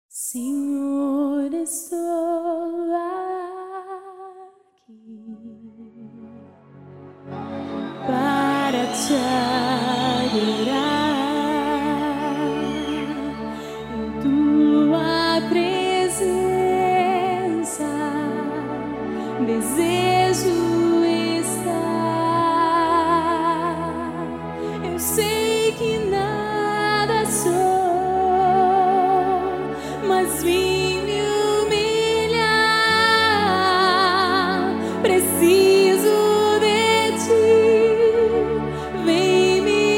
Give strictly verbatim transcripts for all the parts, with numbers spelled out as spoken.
Senhor, estou aqui para te adorar em tua presença. Desejo estar. Eu sei que nada sou, mas vim me humilhar. Preciso de ti, vem me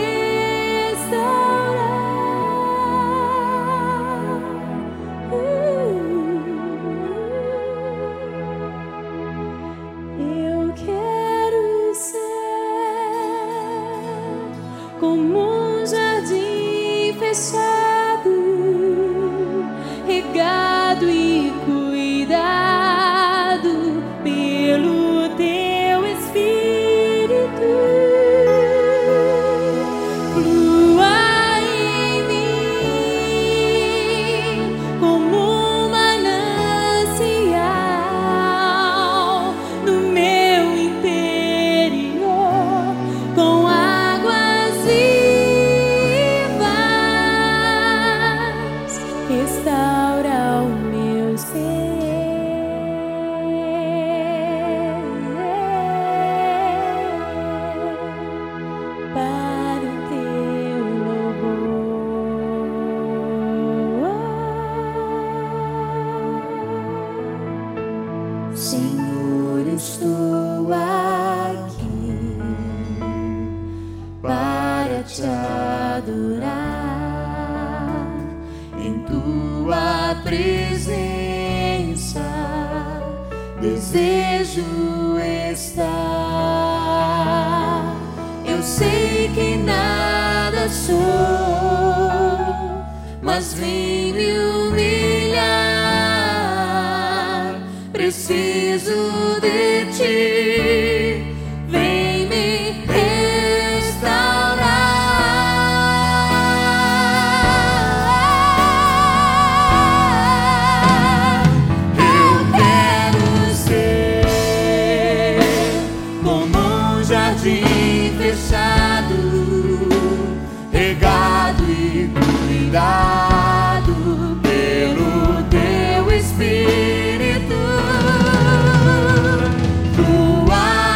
restaurar. Uh, eu quero ser como um jardim fechado, regado e cuidado pelo teu Espírito. Flua em mim como um manancial no meu interior, com águas vivas. Restaura o meu ser para o teu louvor. Senhor, estou aqui para te adorar em tua presença. Desejo estar. Eu sei que nada sou, mas vim me humilhar. Preciso de ti, vem me restaurar. Eu quero ser como um jardim fechado, regado e cuidado pelo teu Espírito. Flua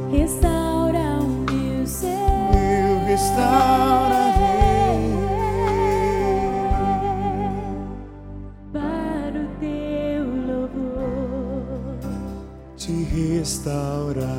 restaura o meu ser. Eu restaurarei Para o teu louvor, te restaurarei.